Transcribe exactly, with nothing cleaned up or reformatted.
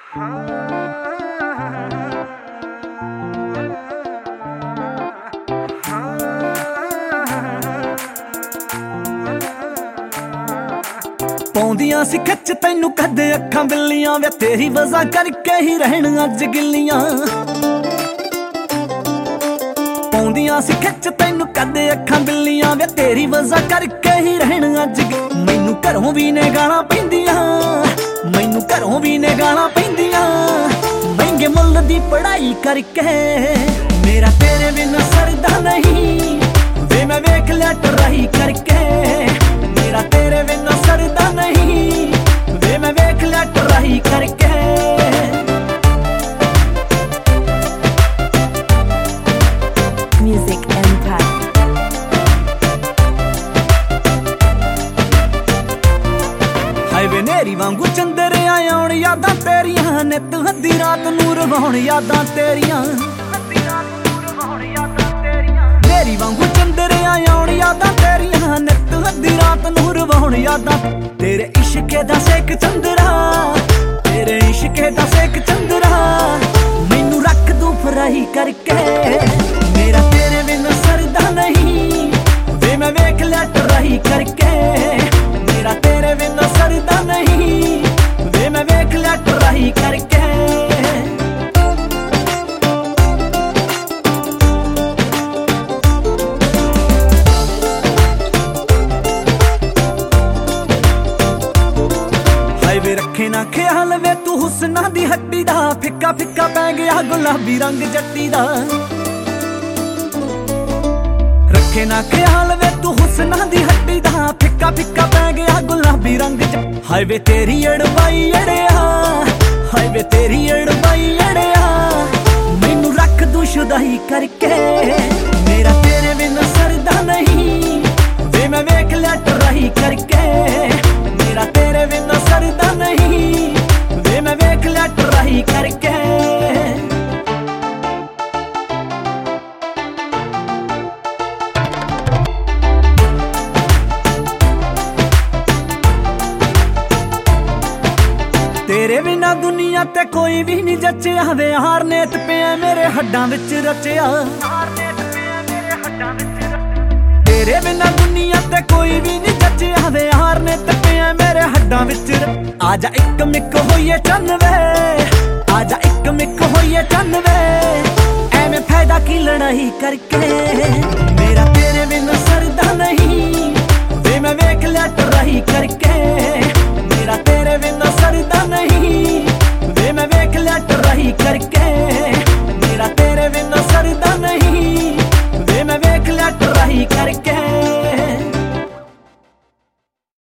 ਪਾਉਂਦੀਆਂ ਸੀ ਖਿੱਚ ਤੈਨੂੰ ਕਦੇ ਅੱਖਾਂ ਬਿੱਲੀਆਂ ਵੇ ਤੇਰੀ ਵਜ੍ਹਾ ਕਰਕੇ ਹੀ ਰਹਿਣ ਅੱਜ ਗਿੱਲੀਆਂ। ਪਾਉਂਦੀਆਂ ਸੀ ਖਿੱਚ ਤੈਨੂੰ ਕਦੇ ਅੱਖਾਂ ਬਿੱਲੀਆਂ ਵੇ ਤੇਰੀ ਵਜ੍ਹਾ ਕਰਕੇ ਹੀ ਰਹਿਣ ਅੱਜ। ਮੈਨੂੰ ਘਰੋਂ ਵੀ ਨੇ ਗਾਲਾਂ ਪੈਂਦੀਆਂ, ਮੈਨੂੰ ਘਰੋਂ ਵੀ ਨੇ ਗਾਲਾਂ ਪੈਂਦੀਆਂ, ਮਹਿੰਗੇ ਮੁੱਲ ਦੀ ਪੜ੍ਹਾਈ ਕਰਕੇ। ਮੇਰਾ ਤੇਰੇ ਬਿਨਾਂ ਸਰਦਾ ਨਹੀਂ ਵੇ ਮੈਂ ਵੇਖ ਲਿਆ ਟਰਾਈ ਕਰਕੇ। ਮੇਰਾ ਤੇਰੇ ਬਿਨਾਂ ਸਰਦਾ ਨਹੀਂ ਵੇ ਮੈਂ ਵੇਖ ਲਿਆ ਟਰਾਈ ਕਰਕੇ। Music Empire। ਹਾਏ ਵੇ ਨੇਰੀ ਵਾਂਗੂ ਚੰਦਰਿਆਂ ਆਉਣ ਯਾਦਾਂ ਤੇਰੀਆਂ, ਨਿੱਤ ਹੱਦੀ ਰਾਤ ਨੂੰ ਰਵਾਉਣ ਯਾਦਾਂ ਤੇਰੀਆਂ। ਨੇਰੀ ਵਾਂਗੂ ਚੰਦਰਿਆਂ ਆਉਣ ਯਾਦਾਂ ਤੇਰੀਆਂ, ਨਿੱਤ ਹੱਦੀ ਰਾਤ ਨੂੰ ਰਵਾਉਣ ਯਾਦਾਂ। ਤੇਰੇ ਇਸ਼ਕੇ ਦਾ ਸੇਕ ਚੰਦਰਾ, ਤੇਰੇ ਇਸ਼ਕੇ ਦਾ ਸੇਕ ਚੰਦਰਾ, ਮੈਨੂੰ ਰੱਖ ਦੂੰ ਫਰਾਈ ਕਰਕੇ। ਮੇਰਾ ਤੇਰੇ ਬਿਨਾਂ ਸਰਦਾ ਨਹੀਂ ਵੇ ਮੈਂ ਵੇਖ ਲਿਆ ਟਰਾਈ ਕਰਕੇ। ਮੇਰਾ ਤੇਰੇ ਬਿਨਾਂ ਸਰਦਾ ਨਹੀਂ ਵੇ ਮੈਂ ਵੇਖ ਲਿਆ ਟਰਾਈ ਕਰਕੇ। ਹਾਏ ਵੇ ਰੱਖੇ ਨਾ ਖਿਆਲ ਵੇ ਤੂੰ ਹੁਸਨਾਂ ਦੀ ਹੱਡੀ ਦਾ, ਫਿੱਕਾ ਫਿੱਕਾ ਪੈ ਗਿਆ ਗੁਲਾਬੀ ਰੰਗ ਜੱਟੀ ਦਾ। ਰੱਖੇ ਨਾ ਖਿਆਲ ਵੇ ਤੂੰ ਹੁਸਨਾਂ ਦੀ ਹੱਡੀ ਦਾ, ਫਿੱਕਾ ਫਿੱਕਾ ਪੈ ਗਿਆ ਗੁਲਾਬੀ ਰੰਗ ਚ। ਹਾਏ ਵੇ ਤੇਰੀ ਅੜਵਾਈ ਅੜਿਆ, ਹਾਏ ਵੇ ਤੇਰੀ ਅੜਵਾਈ ਅੜਿਆ, ਮੈਨੂੰ ਰੱਖ ਦੂੰ ਸ਼ੁਦਾਈ ਕਰਕੇ। ਮੇਰਾ ਤੇਰੇ ਬਿਨਾਂ ਸਰਦਾ ਨਹੀਂ ਵੇ ਮੈਂ ਵੇਖ ਲਿਆ ਟਰਾਈ ਕਰਕੇ। ਮੇਰਾ ਤੇਰੇ ਬਿਨਾਂ ਸਰਦਾ ਨਹੀਂ ਵੇ ਮੈਂ ਵੇਖ ਲਿਆ ਟਰਾਈ ਕਰਕੇ। ਤੇਰੇ ਬਿਨਾਂ ਦੁਨੀਆ ਤੇ ਕੋਈ ਵੀ ਨਹੀਂ ਜੱਚਿਆ ਵੇ, ਹਾਰ ਨੇਤ ਪਿਆ ਮੇਰੇ ਹੱਡਾਂ ਵਿੱਚ ਰਚਿਆ। ਤੇਰੇ ਬਿਨਾਂ ਦੁਨੀਆ ਤੇ ਕੋਈ ਵੀ ਨਹੀਂ ਜੱਚਿਆ ਵੇ, ਹਾਰ ਨੇਤ ਪਿਆ ਮੇਰੇ ਹੱਡਾਂ ਵਿੱਚ। ਆਜਾ ਇੱਕ ਮਿੱਕ ਹੋਈਏ ਚੰਨ ਵੇ, ਆਜਾ ਇੱਕ ਮਿੱਕ ਹੋਈਏ ਚੰਨ ਵੇ, ਐਵੇਂ ਫਾਇਦਾ ਕੀ ਲੜਾਈ ਕਰਕੇ। ਮੇਰਾ ਤੇਰੇ ਬਿਨਾਂ ਸਰਦਾ ਨਹੀਂ ਵੇ ਮੈਂ ਵੇਖ ਲਿਆ ਟਰਾਈ ਕਰਕੇ। ਮੇਰਾ ਤੇਰੇ ਬਿਨਾਂ ਸਰਦਾ ਨਹੀਂ ਵੇ ਮੈਂ ਵੇਖ ਲਿਆ ਟਰਾਈ ਕਰਕੇ।